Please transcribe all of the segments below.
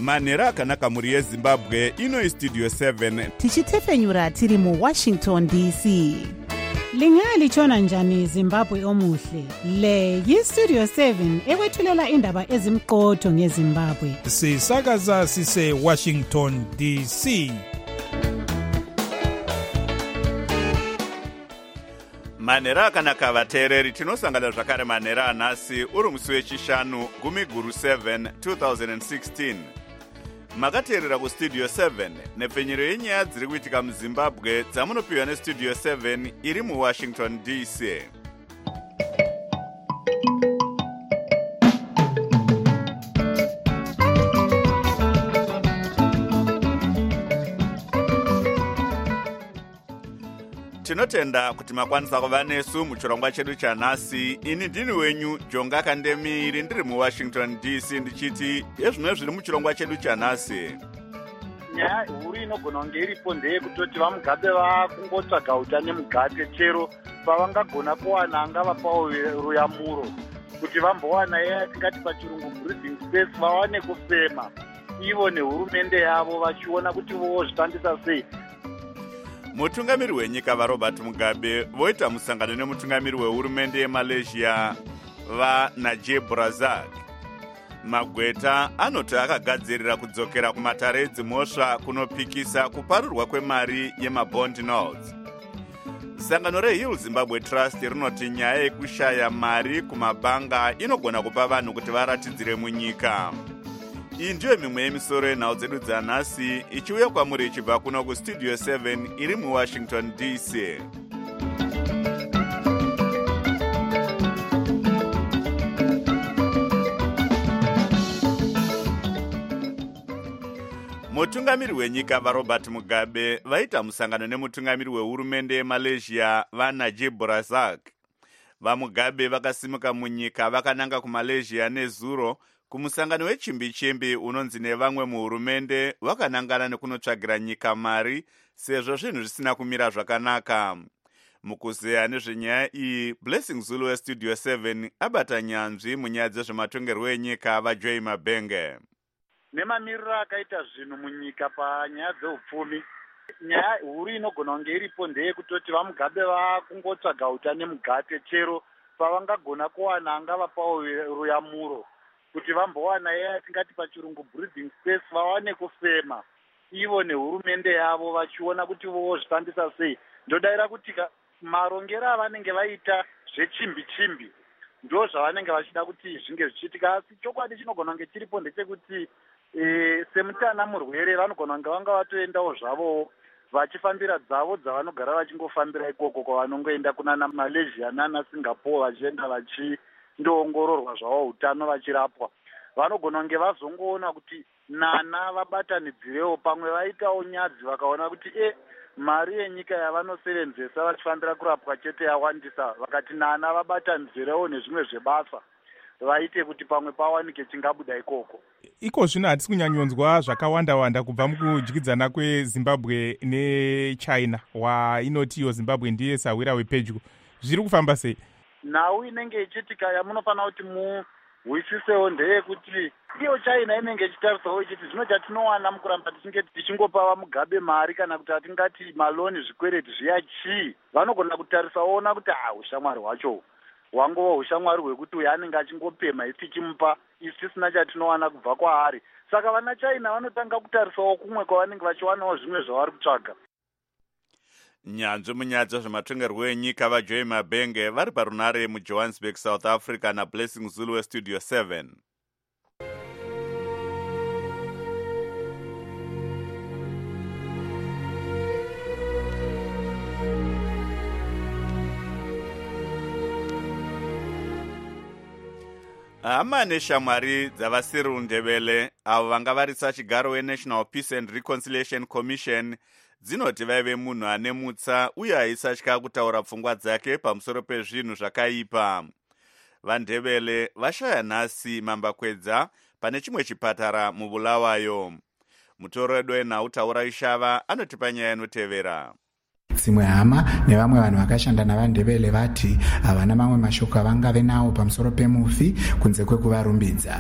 manhero akanaka muri yezimbabwe. Ino istudio 7 tichitefenyura tiri mu Washington DC. Lingalitshona njani Zimbabwe omuhle? Le yistudio 7 ekwethulela indaba ezimqotho ngeZimbabwe. Sisakaza sise Washington DC. manhero akanaka vateereri, tinosangana zvakare manhero anhasi uri musi wechishanu gumiguru 7 2016. Makateerera kustudio 7 nepfenyero yenyaya dziri kuitika muzimbabwe dzamunopiwa nestudio 7 iri muwashington DC. Tinotenda kuti makwanisa kuva nesu muchirongwa chedu chanhasi. Ini ndini wenyu Jonga Kandemiri ndiri muwashington DC ndichiti ezvimwe zviri muchirongwa chedu chanhasi. Nyaya huru inogona kunge iripo ndeyekutoti vamugabe vakungotsvaga utano mugate chero pavangagona kuwana angavapawo ruyamuro kuti vambowana yatingati pachirungu breathing space vawane kufema ivo nehurumende yavo vachiona kuti vozvifambisa sei. Mutungamiri wenyika vaRobert Mugabe voita musangano nemutungamiri wehurumende yeMalaysia vaNajib Razak. Magweta anoti akagadzirira kudzokera kumatare edzimhosva kunopikisa kuparurwa kwemari yemabond notes. Sangano reHill Zimbabwe Trust rinoti nyaya yekushaya mari kumabhanga inogona kupa vanhu kuti varatidzire munyika. Iyi ndiyo mimwe yemisoro yenhau dzedu dzanhasi ichiuya kwamuri ichibva kuno kustudio 7 iri muwashington DC. Mutungamiri wenyika vaRobert Mugabe vaita musangano nemutungamiri wehurumende yeMalaysia vaNajib Razak. VaMugabe vakasimuka munyika vakananga kuMalaysia nezuro kumusangano wechimbi-chimbi unonzi nevamwe muhurumende vakanangana nekunotsvagira nyika mari sezvo zvinhu zvisina kumira zvakanaka. Mukuzeya nezvenyaya iyi, Blessing Zulu westudio 7 abata nyanzvi munyaya dzezvematongerwo enyika vaJoy Mabenge. Nemamiriro akaita zvinhu munyika panyaya dzeupfumi, nyaya huru inogona kunge iripo ndeyekutoti vamugabe vakungotsvaga utano mugate chero pavangagona kuwana angavapawo ruyamuro kuti vambowana yatingati pachirungu breathing space vawane kufema ivo nehurumende yavo vachiona kuti vozvifambisa sei. Ndodaira kuti marongero avanenge vaita zvechimbi-chimbi ndo zvavanenge vachida kuti zvinge zvichiitika, asi chokwadi chinogona kunge chiripo ndechekuti semutana murwere vanogona kunge vanga vatoendawo zvavowo vachifambira dzavo dzavanogara vachingofambira ikoko kwavanongoenda kunana Malaysia nana Singapore vachienda vachindoongororwa zvavo utano vachirapwa. Vanogona kunge vazongoona kuti nana vabatanidzirewo pamwe vaitawo nyadzi vakaona kuti mari yenyika yavanosevenzesa vachifambira kurapwa chete yawandisa, vakati nana vabatanidzirewo nezvimwe zvebasa vaite kuti pamwe pawanike chingabuda ikoko. Iko zvino hatisi kunyanyonzwa zvakawanda-wanda kubva mukudyidzana kweZimbabwe neChina wainoti iyo Zimbabwe ndiye sawira wepedyo. Zviri kufamba sei? Nhau inenge ichiitika yamunofanira kuti muhwisisewo ndeyekuti iyo China inenge ichitarisawo ichiti zvino chatinowana mukuramba tichinge tichingopa vamugabe mari kana kuti atingati maloni zvikwereti zviya chii, vanogona kutarisawo ona kuti ushamwari hwacho hwangova ushamwari hwekuti uyo anenge achingopema isi tichimupa isi tisina chatinowana kubva kwaari. Saka vana China vanotanga kutarisawo kumwe kwavanenge vachiwanawo zvimwe zvavari kutsvaga. Nyanzvi munyaya dzezvematongerwo enyika vaJoy Mabenge vari parunare muJohannesburg, South Africa naBlessing Zulu westudio 7. Hama neshamwari dzavaCyril Ndebele avo vanga varisa chigaro weNational Peace and Reconciliation Commission dzinoti vaive munhu ane mutsa uye aisatya kutaura pfungwa dzake pamusoro pezvinhu zvakaipa. VaNdebele vashaya nhasi mambakwedza pane chimwe chipatara muBulawayo. Mutoredo wenhau Taura Ishava anotipa nyaya inotevera. Dzimwe hama nevamwe vanhu vakashanda navaNdebele vati havana mamwe mashoko avangave nawo pamusoro pemufi kunze kwekuvarumbidza.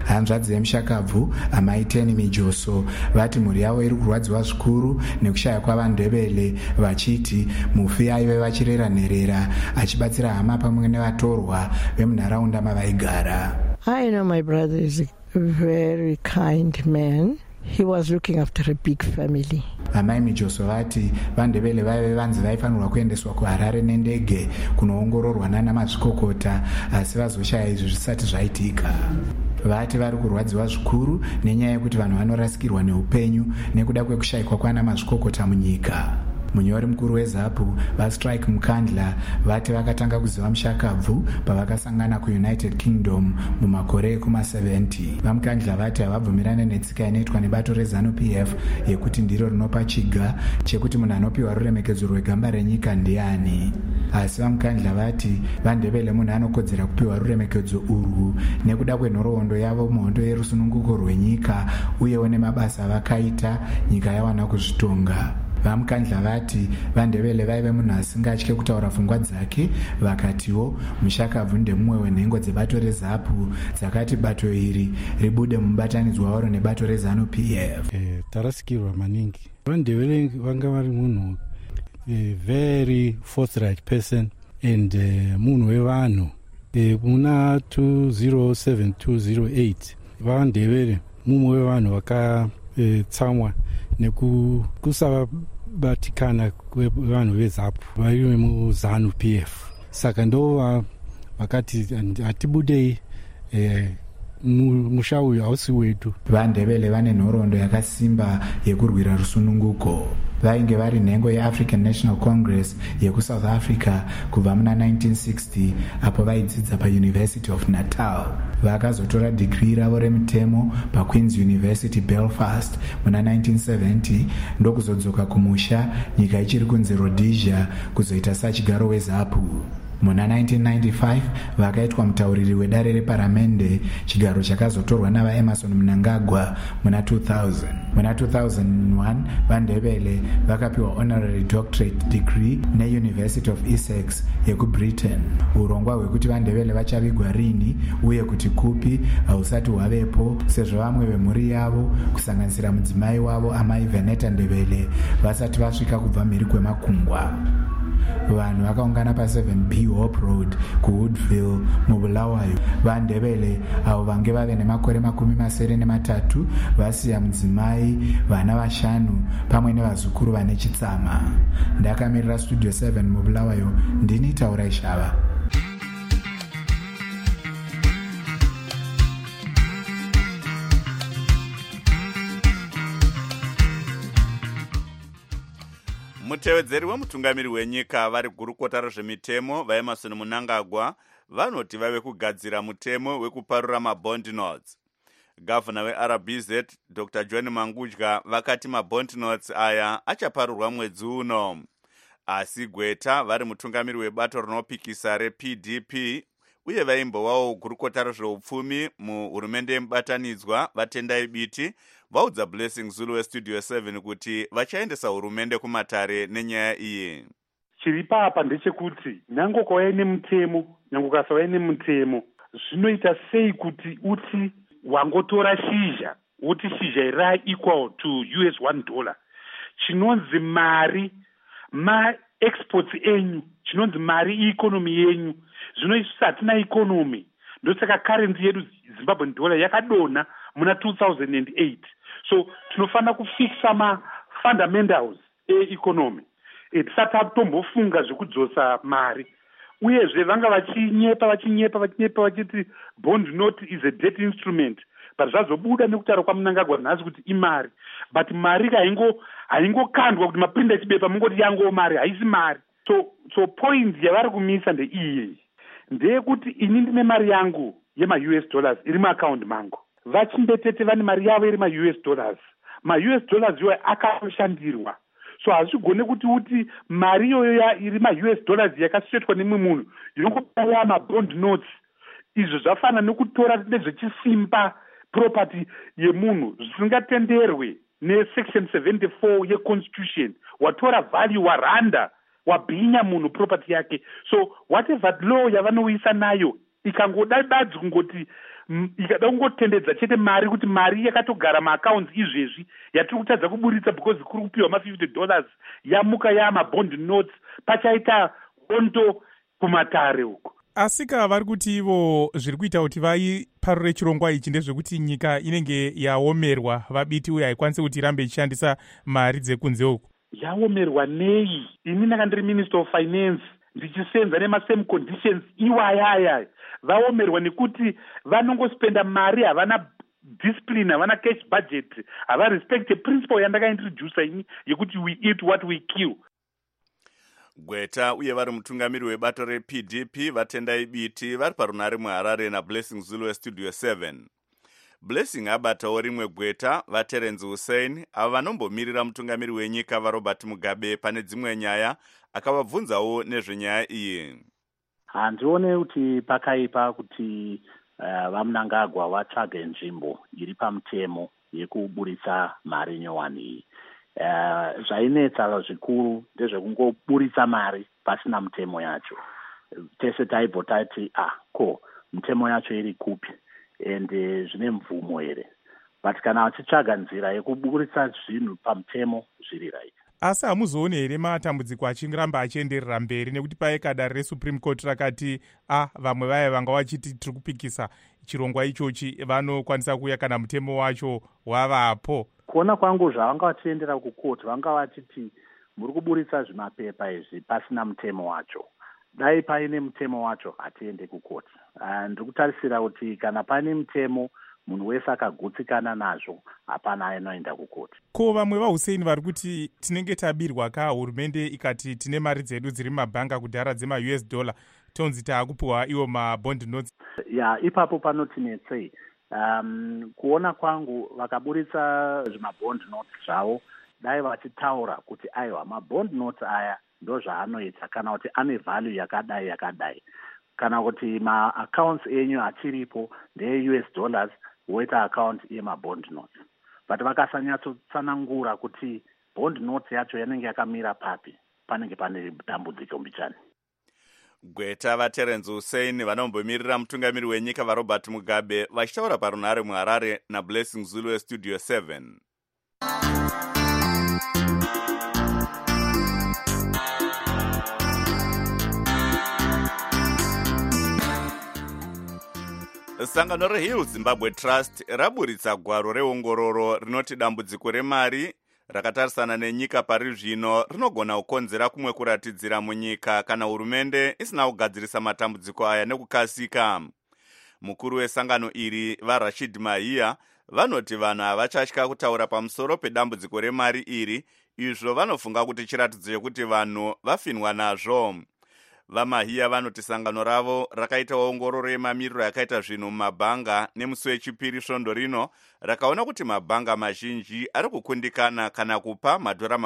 hanzvadzi yemushakabvu amai Teni Mijoso vati mhuri yavo iri kurwadziwa zvikuru nekushaya kwavandebele, vachiti mufi aive vachirera nherera achibatsira hama pamwe nevatorwa vemunharaunda mavaigara. I know my brother is a very kind man. He was looking after a big family. Amai Mijoso vati vandebele vaive vanzi vaifanirwa kuendeswa kuHarare nendege kunoongororwa nana mazvikokota, asi vazoshaya izvi zvisati zvaitika. Vati vari kurwadziwa zvikuru nenyaya yekuti vanhu vanorasikirwa neupenyu nekuda kwekushayikwa kwana mazvikokota munyika. Munyori mukuru weZAPU vaStrike Mukandla vati vakatanga kuziva mushakabvu pavakasangana kuUnited Kingdom mumakore ekuma70. VaMukandla vati havabvumirane netsika inoitwa nebato reZANU-PF yekuti ndiro rinopa chiga chekuti munhu anopiwa ruremekedzo rwegamba renyika ndiani. Asi VaMukandla vati vandebele munhu anokodzera kupiwa ruremekedzo urwu nekuda kwenhoroondo yavo muhondo yerusununguko rwenyika uyewo nemabasa avakaita nyika yawana kuzvitonga. VaMukandla vati vandebele vaive munhu asingatye kutaura pfungwa dzake, vakatiwo mushakabvu ndemumwe wenhengo dzebato reZAPU dzakati bato iri ribude mubatanidzwa waro nebato reZANU-PF. Tarasikirwa maningi. Vandebele vanga vari munhu very forthright person and munhu wevanhu. Muna 2007-2008 vandebele mumwe wevanhu vakatsamwa nekusabatikana kwevanhu veZAPU vari muZANU-PF. Saka ndo vakati hatibudei, musha uyu hausi wedu. Vandebele vane nhoroondo yakasimba yekurwira rusununguko. Vainge vari nhengo yeAfrican National Congress yekuSouth Africa kubva muna 1960 apo vaidzidza paUniversity of Natal. Vakazotora digrii ravo remutemo paQueen's University Belfast muna 1970 ndokuzodzoka kumusha nyika ichiri kunzi Rhodesia kuzoita sachigaro weZAPU. Muna 1995 vakaitwa mutauriri wedare reparamende, chigaro chakazotorwa navaEmerson Mnangagwa muna 2000. Muna 2001 vandebele vakapiwa honorary doctorate degree neUniversity of Essex yekuBritain. Urongwa hwekuti vandebele vachavigwa rini uye kuti kupi hausati hwavepo, sezvo vamwe vemhuri yavo kusanganisira mudzimai wavo amai Veneta Ndebele vasati vasvika kubva mhiri kwemakungwa. Vanhu vakaungana pa7B Hope Road kuWoodville muBulawayo. Vandebele avo vange vave nemakore 73 vasiya mudzimai, vana 5 pamwe nevazukuru vane chitsama. Ndakamirira Studio 7 muBulawayo, ndini Taurai Shava. Mutevedzeri wemutungamiri wenyika vari gurukota rezvemitemo vaEmerson Mnangagwa vanoti vave kugadzira mutemo wekuparura mabond notes. Gavana weRBZ Dr. John Mangudya vakati mabond notes aya achaparurwa mwedzi uno. Asi Gweta vari mutungamiri webato rinopikisa rePDP uye vaimbowawo gurukota rezveupfumi muhurumende yemubatanidzwa vatendai biti vaudza Blessing Zulu weStudio 7 kuti vachaendesa hurumende kumatare nenyaya iyi. Chiri papa ndechekuti nyange kwauya nemutemo nyange ukasauya nemutemo zvinoita sei kuti uti wangotora shizha uti shizha iri equal to $1, chinonzi mari ma-exports enyu, chinonzi mari ikonomi yenyu, zvinoisa hatina ikonomi. Ndosaka currency yedu Zimbabwean dollar yakadonha muna 2008. So tinofanira kufixa ma-fundamentals e-economy. Tisati tombofunga zvekudzosa mari. Uyezve vanga vachinyepa vachiti bond note is a debt instrument. But zvazobuda nekutaura kwaMnangagwa nhasi kuti imari. But mari haingokandwa kuti maprinda chibepa mungoti yango mari, haisi mari. So point yavari kumisa ndeiyi. Ndeyekuti ini ndine mari yangu yema-US dollars iri muaccount mangu. Vachimbetete vane mari yavo iri ma-US dollars. Ma-US dollars iwayo akashandirwa. So hazvigone kuti mari iyoyo iri ma-US dollars yakasvetwa nemwe munhu inongopaya ma-bond notes. Izvo zvafana nekutora nezvechisimba property yemunhu zvisingatenderwe nesection 74 yeconstitution. Watora value waranda wabhinya munhu property yake. So whatever law yavanoisa nayo ikangodadzi kungoti ikada kungotendedza chete mari kuti mari yakatogara maaccounts izvezvi yatiri kutadza kuburitsa because kuri kupiwa $50 yamuka yamabond notes pachaita hondo kumatare uko. asika vari kuti ivo zviri kuita kuti vaiparure chirongwa ichi ndezvekuti nyika inenge yaomerwa, vabiti uye haikwanisi kuti irambe ichishandisa mari dzekunze uku. Yaomerwa nei? Ini ndanga ndiri minister of finance ndichisenza nemasame conditions iwayaya. Vaomerwa nekuti vanongospenda mari, havana discipline, havana cash budget, hava respect principle yandakaintroduce ini yekuti we eat what we kill. Gweta uye vari mutungamiri webato rePDP vatendai biti vari parunare muHarare naBlessing Zulu weStudio 7. Blessing abatawo rimwe gweta vaTerence Hussein avo vanombomirira mutungamiri wenyika vaRobert Mugabe pane dzimwe nyaya, akavabvunzawo nezvenyaya iyi. Handione kuti pakaipa kuti vaMnangagwa vatsvage nzvimbo iri pamutemo yekuburitsa mari nyowani iyi. Zvainetsa zvikuru ndezvekungoburitsa mari pasina mutemo yacho. Tese taibva tati ko mutemo yacho iri kupi ende zvine mvumo here, but kana vachitsvaga nzira yekuburitsa zvinhu pamutemo zviri right. Asi hamuzoone here matambudziko achiramba achienderera mberi nekuti paika dare reSupreme Court rakati vamwe vaya vanga vachiti tiri kupikisa chirongwa ichochi vanokwanisa kuuya kana mutemo wacho wavapo. Kuona kwangu zvavanga vachiendera kukoti vanga vachiti muri kuburitsa zvimapepa izvi pasina mutemo wacho. Dai paine mutemo wacho hatiende kukoti. Ndiri kutarisira kuti kana paine mutemo munhu wese akagutsikana nazvo hapana anoenda kukoti. Ko vamwe vaHussein vari kuti tinenge tabirwa hurumende ikati tine mari dzedu dziri mumabhanga kudhara dzema$, tonzi taakupiwa iwo mabond notes. Ipapo panotinetsei. Kuona kwangu vakaburitsa zvimabond notes zvavo dai vachitaura kuti aiwa mabond notes aya ndo zvaanoita kana kuti ane value yakadai kana kuti maaccounts enyu achiripo ndeye$, woita account yemabond notes. But vakasanyatsotsanangura kuti bond notes yacho yanenge yakamira papi, panenge pane dambudziko mbichani. Gweta vaTerence Hussein vanombomirira mutungamiri wenyika vaRobert Mugabe vachitaura parunare muHarare naBlessing Zulu weStudio 7. Sangano reHill Zimbabwe Trust raburitsa gwaro reongororo rinoti dambudziko remari rakatarisana nenyika pari zvino rinogona kukonzera kumwe kuratidzira munyika kana hurumende isina kugadzirisa matambudziko aya nekukasika. Mukuru wesangano iri vaRashid Mahia vanoti vanhu havachatya kutaura pamusoro pedambudziko remari iri, izvo vanofunga kuti chiratidzo chekuti vanhu vafinwa nazvo. VaMahia vanoti sangano ravo rakaita ongororo yemamiriro yakaita zvinhu mumabhanga nemusi wechipiri svondo rino rakaona kuti mabhanga mazhinji ari kukundikana kana kupa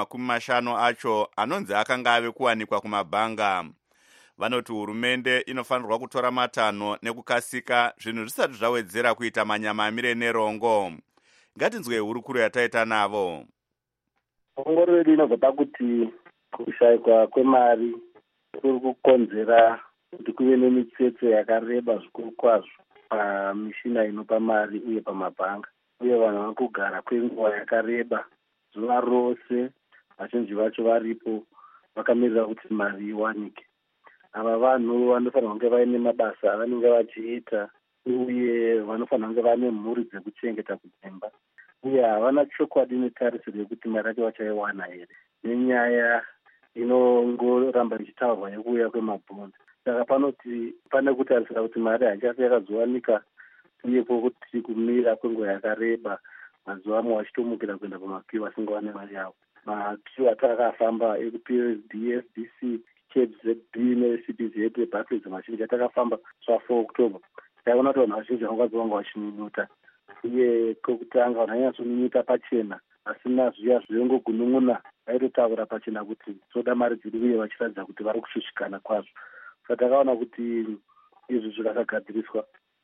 $50 acho anonzi akanga ave kuwanikwa kumabhanga. Vanoti hurumende inofanirwa kutora matanho nekukasika zvinhu zvisati zvawedzera kuita manyamamire nerongo. Ngatinzwe hurukuro yataita navo. Ongororo inobva pakuti kushayikwa kwemari kuri kukonzera kuti kuve nemitsetse yakareba zvikuru kwazvo pamishina inopa mari uye pamabhanga, uye vanhu vari kugara kwenguva yakareba zuva rose, vazhinji vacho varipo vakamirira kuti mari iwanike. Ava vanhu vanofanira kunge vaine mabasa avanenge vachiita uye vanofanira kunge vaine mhuri dzekuchengeta kudzimba, uye havana chokwadi netarisiro yekuti mari yacho vachaiwana here nenyaya inongoramba ichitaurwa yekuuya kwemabhondi. Saka panoti pane kutarisira kuti mari haichasi yakazowanika uyepo kuti kumira kwenguva yakareba mazuva amwe vachitomukira kuenda pamakiu vasingawane mari yavo. Makiu atakafamba ekuPSD, FDC, KZB neCBZ Barclays mazhinji atakafamba zva4 October taiona kuti vanhu vazhinji vangazovanga vachinyunyuta, uye kwekutanga vanhu vainyatsonunyuta pachena asina zviya zvinongogunun'una, vaitotaura pachena kuti toda mari dziri uye vachiratidza kuti vari kushushikana kwazvo. Saka takaona kuti izvi zvikasagadziriswa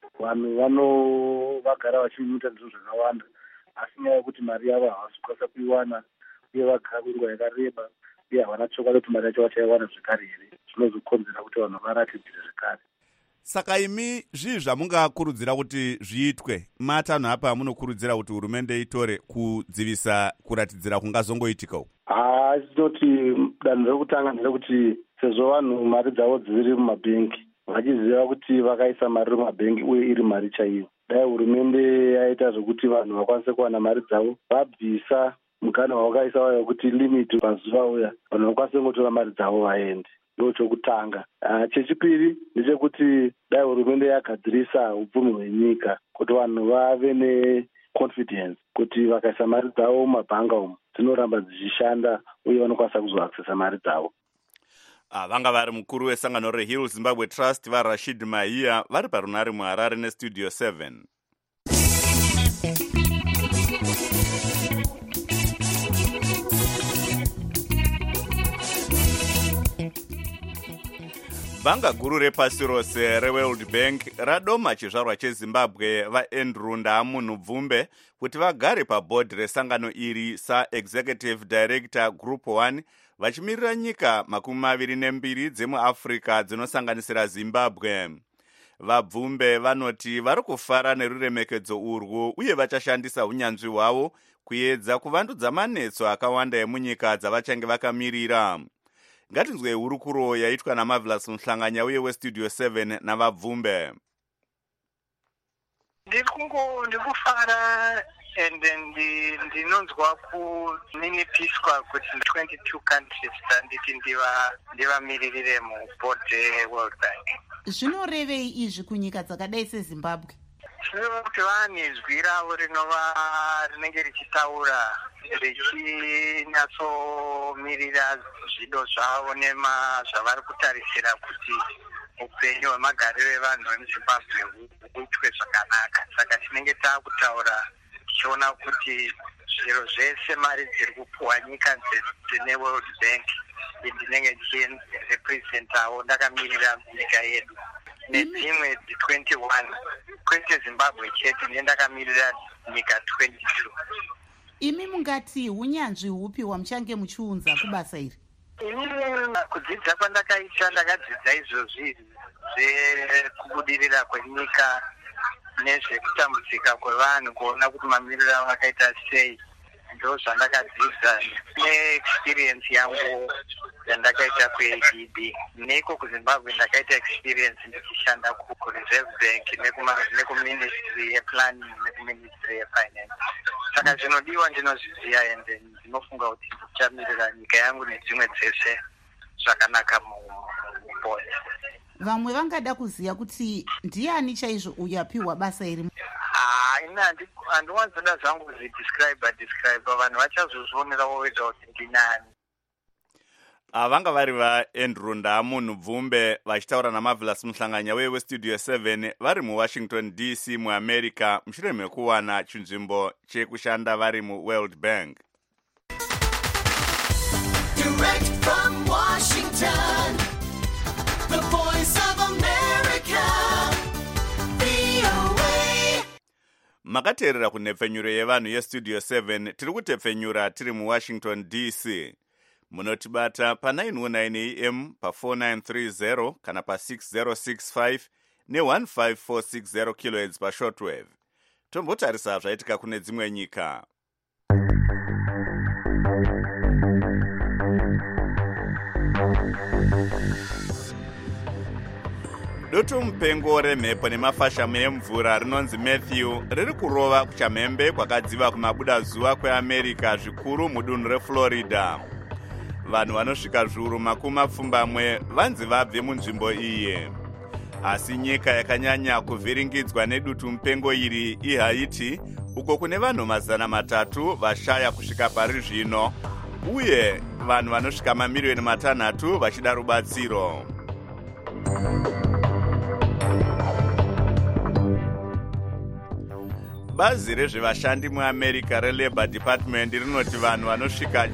vanhu vagara vachinyunyuta ndizvo zvakawanda, asi nyaya yekuti mari yavo havasi kukwanisa kuiwana uye vagara kwenguva yakareba uye havana chokwadi kuti mari yacho vachaiwana zvekare here, zvinozokonzera kuti vanhu varatidzire zvekare. Saka imi zvii zvamungakurudzira kuti zviitwe matanho apa munokurudzira kuti hurumende itore kudzivisa kuratidzira kungazongoitika uku? Tinoti danho rekutanga nderekuti sezvo vanhu mari dzavo dziri mumabhengi vachiziva kuti vakaisa mari mumabhengi uye iri mari chaiyo, dai hurumende yaita zvokuti vanhu vakwanise kuwana mari dzavo, vabvisa mukana wavakaisa wayo wekuti limiti pazuva uya vanhu vakwanise kungotora mari dzavo vaende. Ndo chokutanga. Chechipiri ndechekuti dai hurumende yagadzirisa upfumi hwenyika kuti vanhu vave neconfidence kuti vakaisa mari dzavo mumabhanga umu dzinoramba dzichishanda uye vanokwanisa kuzoaksesa mari dzavo. Vanga vari mukuru wesangano reHill Zimbabwe Trust vaRashid Mahia vari parunare muHarare nestudio 7. Bhanga guru repasi rose reWorld Bank radoma chizvarwa cheZimbabwe vaAndrew Ndamunhu-Bvumbe kuti vagare pabhodhi resangano iri saExecutive Director Group 1 vachimirira nyika 22 dzemuAfrica dzinosanganisira Zimbabwe. VaBvumbe vanoti vari kufara neruremekedzo urwu uye vachashandisa unyanzvi hwavo kuedza kuvandudza manetso akawanda emunyika dzavachange vakamirira. Ngatinzwe hurukuro yaitwa naMarvelous Mhlanganya uye westudio 7 navaBvumbe. Ndikufara and ndinonzwa kuninipiswa kuti 22 countries nditi ndivamiririre mubhodhi World Bank. Zvinorevei izvi kunyika dzakadai seZimbabwe? Zvinoreva kuti vane zwi ravo rinenge richitaura richinatsomirira zvido zvavo zvavari kutarisira kuti upenyu hwemagariro evanhu vemuZimbabwe huitwe zvakanaka. Saka tinenge taakutaura tichiona kuti zviro zvese mari dziri kupuwa nyika dzine World Bank ndinenge ndichirepresentawo ndakamirira nyika yedu nedzimwe 21 kwete Zimbabwe chete ndendakamirira nyika 22. Imi mungati hunyanzvi hupi hwamuchange muchiunza kubasa iri? Inini kudzidza kwandakaita ndakadzidza izvozvi zvekubudirira kwenyika nezvekutambudzika kwevanhu kuona kuti mamiriro avo akaita sei. Ndo zvandakadzidza neexperience yangu yandakaita kuADB. Neko kuZimbabwe ndakaita experience ndichishanda kuReserve Bank nekuministry yeplanning nekuministry yefinance. Saka zvinodiwa ndinozviziva ende ndinofunga kuti ndichamirira nyika yangu nedzimwe dzese zvakanaka mubhodhi. Vamwe vangada kuziva kuti ndiani chaizvo uyapiwa basa iri? Handiwanzoda zvangu describe vanhu vachazozvionerawo vega kuti ndinani. Vanga vari vaAndrew Ndamunhu-Bvumbe vachitaura naMarvelous Mhlanganya westudio 7 vari muWashington DC muAmerica mushure mekuwana chinzvimbo chekushanda vari muWorld Bank. Direct from Washington, the voice of America, VOA. Makateerera kunhepfenyuro yevanhu yestudio 7 tiri kutepfenyura tiri muWashington DC. Munotibata pa919 AM pa4930 kana pa6065 ne15460 kHz pashortwave. Tombotarisa zvaitika kune dzimwe nyika. Dutu mupengo remhepo nemafashamo emvura rinonzi Matthew riri kurova kuchamhembe kwakadziva kumabuda zuva kweAmerica zvikuru mudunhu reFlorida. Vanhu vanosvika zviuru 20 vanzi vabve munzvimbo iyi. Asi nyika yakanyanya kuvhiringidzwa nedutu mupengo iri iHaiti, uko kune vanhu 300 vashaya kusvika pari zvino, uye vanhu vanosvika 500,000 vachida rubatsiro. Bazi rezvevashandi muAmerica reLabor Department rinoti vanhu vanosvika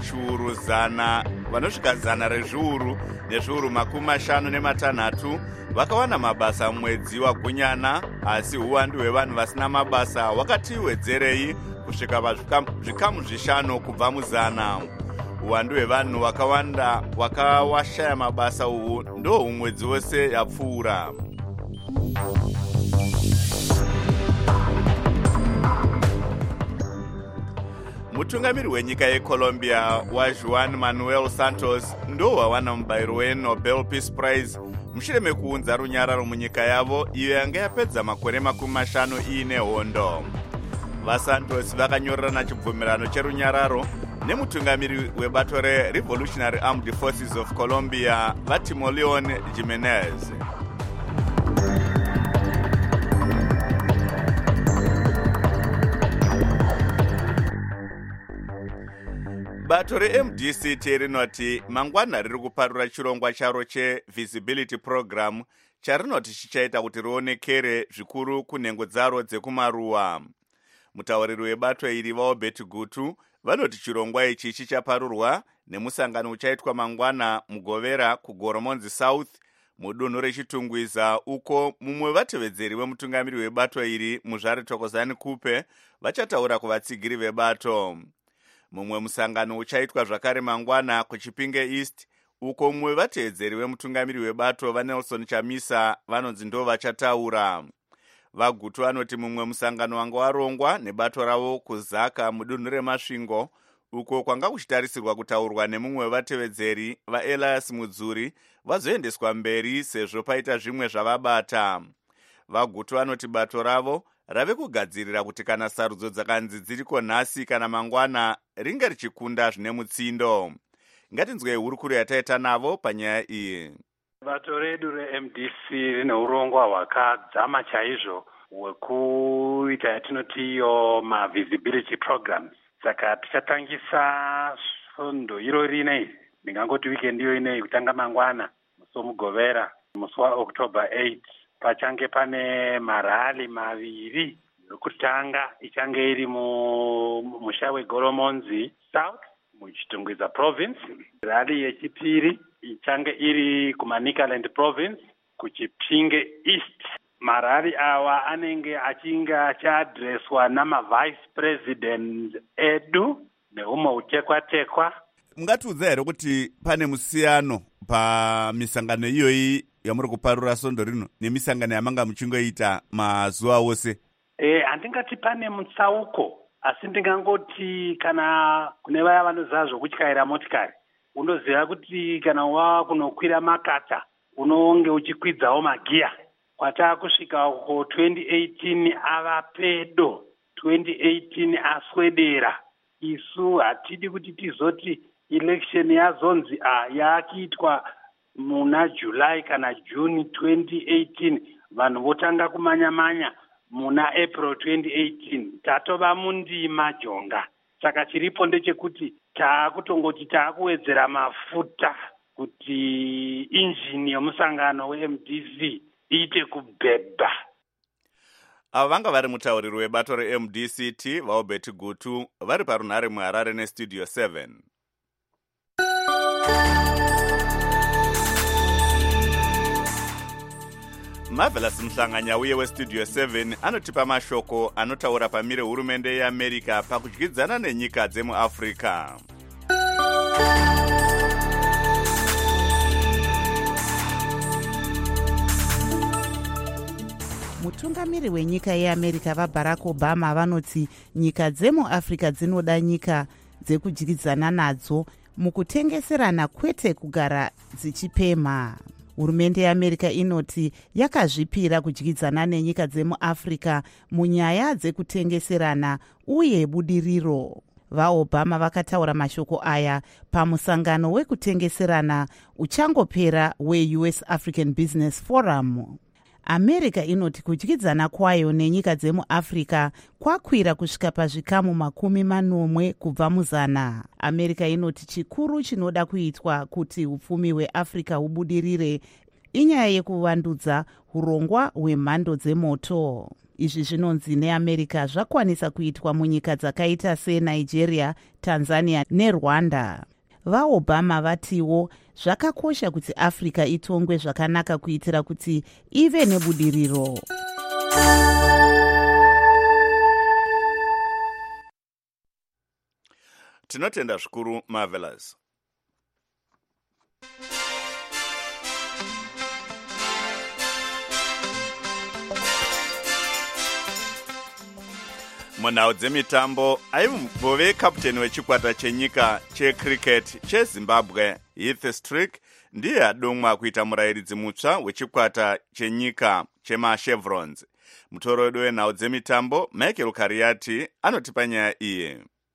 100 rezviuru nezviuru 56 vakawana mabasa mwedzi waGunyana, asi uwandu hwevanhu vasina mabasa hwakati wedzerei kusvika pazvikamu 5 kubva muzana. Uwandu hwevanhu hwakawanda wakawashaya mabasa uhu ndo umwedzi wose yapfuura. mutungamiri wenyika yeColombia waJuan Manuel Santos ndo wawana mubayiro weNobel Peace Prize mushure mekuunza runyararo munyika yavo iyo yanga yapedza makore 50 iine hondo. VaSantos vakanyorerana chibvumirano cherunyararo nemutungamiri webato reRevolutionary Armed Forces of Colombia vaTimoleon Jimenez. Bato reMDCT rinoti mangwana riri kuparura chirongwa charo cheVisibility Program charinoti chichaita kuti rionekere zvikuru kunhengo dzaro dzekumaruwa. Mutauriri webato iri vaObert Gutu vanoti chirongwa ichi chichaparurwa nemusangano uchaitwa mangwana mugovera kuGoromonzi South mudunhu rechitungwiza uko mumwe vatevedzeri wemutungamiri webato iri Muzvari Thokozani Kupe vachataura kuvatsigiri vebato. Mumwe musangano uchaitwa zvakare mangwana kuChipinge East uko mumwe vatevedzeri wemutungamiri webato vaNelson Chamisa vanonzi ndo vachataura. VaGutu vanoti mumwe musangano wanga warongwa nebato ravo kuZaka mudunhu reMasvingo uko kwanga kuchitarisirwa kutaurwa nemumwe wevatevedzeri vaElias Mudzuri vazoendeswa mberi sezvo paita zvimwe zvavabata. VaGutu vanoti bato ravo rave kugadzirira kuti kana sarudzo dzakanzi dziriko nhasi kana mangwana ringe richikunda zvine mutsindo. Ngatinzwei hurukuro yataita navo panyaya iyi. Bato redu reMDC rine urongwa hwakadzama chaizvo hwekuita yatinoti iyo mavisibility programs. Saka tichatangisa svondo iro rinei, ndingangoti weekend iyo inei kutanga mangwana musi womugovera musi waOctober 8 pachange pane marali maviri. Yokutanga ichange iri mumusha weGoromonzi South muchitungwiza province. Rali yechipiri ichange iri kuManicaland province kuChipinge East. Marari awa anenge achinge achiadreswa namavice president edu neumwe utekwa-tekwa. Mungatiudza here kuti pane musiyano pamisangano iyoyi yamuri kuparura sondo rino nemisangano yamanga muchingoita mazuva ose? Handingati pane mutsauko, asi ndingangoti kana kune vaya vanoziva zvokutyaira motikari, unoziva kuti kana wakunokwira makata unonge uchikwidzawo magiya. Kwatakusvika ku 2018 ava pedo, 2018 aswedera. Isu hatidi kuti tizoti election yazonzi yakiitwa muna July kana June 2018 vanhu votanga kumanya-manya muna April 2018. Tatova mundima jonga. Saka chiripo ndechekuti taakutongoti taakuwedzera mafuta kuti injini yomusangano weMDC iite kubhebha. Ava vanga vari mutauriri webato reMDCT vaObert Gutu vari parunhare muHarare neStudio 7. Marvelous Mhlanganya uye weStudio 7 anotipa mashoko anotaura pamire hurumende yeAmerica pakudyidzana nenyika dzemuAfrica. Mutungamiri wenyika yeAmerica vaBarack Obama vanoti nyika dzemuAfrica dzinoda nyika dzekudyidzana nadzo mukutengeserana kwete kugara dzichipemha. Hurumende yeAmerica inoti yakazvipira kudyidzana nenyika dzemuAfrica munyaya dzekutengeserana uye budiriro. VaObama vakataura mashoko aya pamusangano wekutengeserana uchangopera weUS African Business Forum. America inoti kudyidzana kwayo nenyika dzemuAfrica kwakwira kusvika pazvikamu 40 kubva muzana. America inoti chikuru chinoda kuitwa kuti upfumi hweAfrica hubudirire inyaya yekuvandudza urongwa hwemhando dzemoto. Izvi zvinonzi neAmerica zvakwanisa kuitwa munyika dzakaita seNigeria, Tanzania neRwanda. VaObama vatiwo zvakakosha kuti Africa itongwe zvakanaka kuitira kuti ive nebudiriro. Tinotenda zvikuru Marvelous. munhau dzemitambo aimbove kaputeni wechikwata chenyika checricket chezimbabwe Heath Strick ndiye adomwa kuita murayiridzi mutsva wechikwata chenyika chemashevrons. Mutoro wedu wenhau dzemitambo Michael Kariati anotipa nyaya iyi.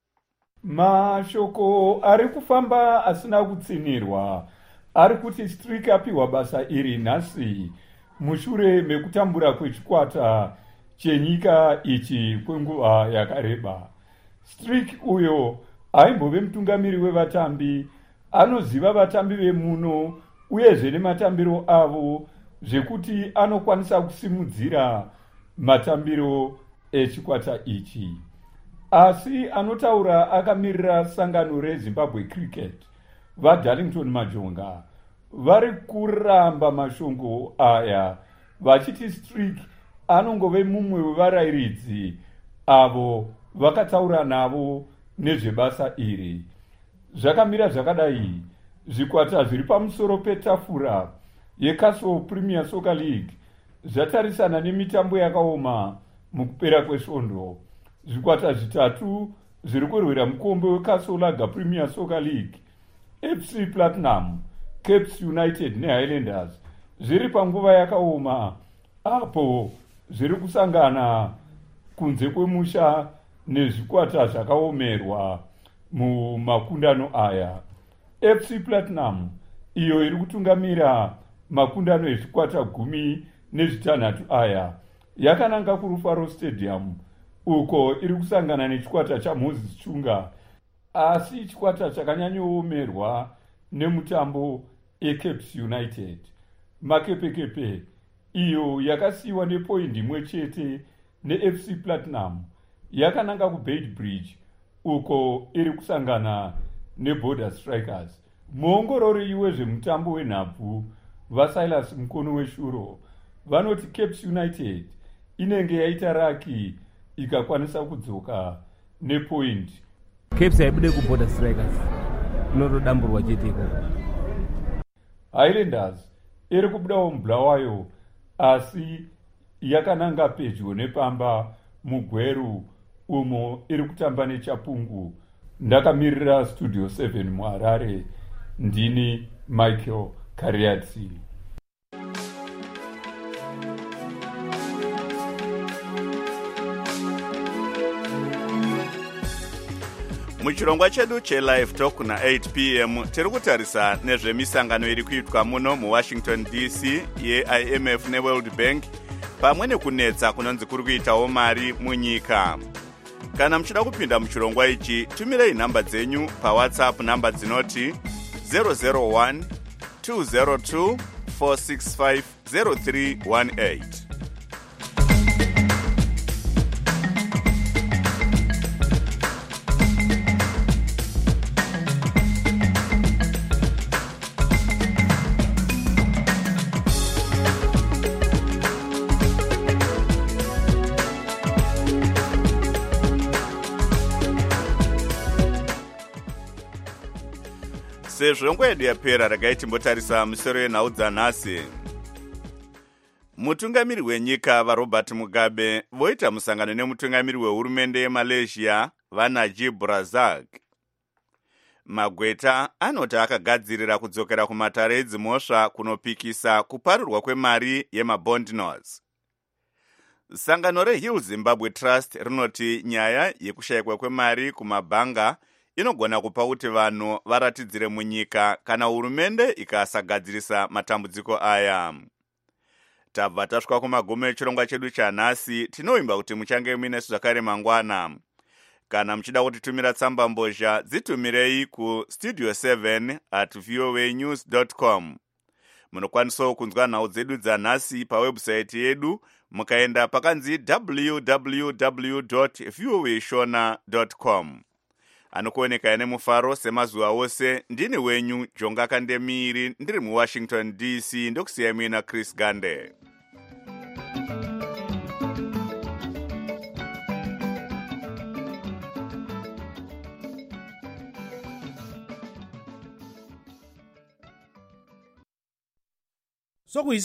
Mashoko ari kufamba asina kutsinirwa ari kuti Strick apiwa basa iri nhasi mushure mekutambura kwechikwata chenyika ichi kwenguva yakareba. Strick uyo aimbove mutungamiri wevatambi, anoziva vatambi vemuno uyezve nematambiro avo zvekuti anokwanisa kusimudzira matambiro echikwata ichi. Asi anotaura akamirira sangano reZimbabwe Cricket vaDarlington Majonga vari kuramba mashongo aya vachiti Strick anongove mumwe wevarayiridzi avo vakataura navo nezvebasa iri. Zvakamira zvakadai, zvikwata zviri pamusoro petafura yeCastle Premier Soccer League zvatarisana nemitambo yakaoma mukupera kwesvondo. Zvikwata zvitatu zviri kurwira mukombe weCastle Lager Premier Soccer League, FC Platinum, Cape United neHighlanders zviri panguva yakaoma apo zviri kusangana kunze kwemusha nezvikwata zvakaomerwa mumakundano aya. FC Platinum iyo iri kutungamira makundano ezvikwata 16 aya yakananga kuRufaro Stadium uko iri kusangana nechikwata chaMoses Chunga, asi chikwata chakanyanyoomerwa nemutambo eCape United. Makepekepe iyo yakasiyiwa nepoindi imwe chete neFC Platinum yakananga kuBeitbridge uko iri kusangana neBorder Strikers. Muongorori wezvemutambo wenhabvu vaSilas Mukono weshuro vanoti Cape United inenge yaita raki ikakwanisa kudzoka nepoint. Cape yaibude kuBorder Strikers inotodamburwa chete ikoko. Highlanders iri kubudawo mubulawayo asi yakananga pedyo nepamba mugweru umo iri kutamba neChapungu. Ndakamirira Studio 7 muHarare, ndini Michael Kariati. Muchirongwa chedu cheLive Talk na 8 p.m. tiri kutarisa nezvemisangano iri kuitwa muno muWashington DC yeIMF neWorld Bank pamwe nekunetsa kunonzi kuri kuitawo mari munyika. Kana muchida kupinda muchirongwa ichi, tumirei nhamba dzenyu paWhatsApp namba dzinoti 001 202 465 0318. Sezvo nguva yedu yapera, regai timbotarisa musoro yenhau dzanhasi. Mutungamiri wenyika vaRobert Mugabe voita musangano nemutungamiri wehurumende yeMalaysia vaNajib Razak. Magweta anoti akagadzirira kudzokera kumatare edzimhosva kunopikisa kuparurwa kwemari yemabond notes. Sangano reHill Zimbabwe Trust rinoti nyaya yekushayikwa kwemari kumabhanga inogona kupa kuti vanhu varatidzire munyika kana hurumende ikasagadzirisa matambudziko aya. Tabva tasvika kumagumo echirongwa chedu chanhasi. Tinoimba kuti muchange muinesu zvakare mangwana. Kana muchida kutitumira tsamba mbozha, dzitumirei kustudio7@voanews.com. Munokwanisawo kunzwa nhau dzedu dzanhasi pawebhusaiti yedu mukaenda pakanzi www.voashona.com. Anokuoneka nemufaro semazuva ose. Ndini wenyu Jonga Kandemiri, ndiri muWashington DC, ndokusiyai muina Chris Gande.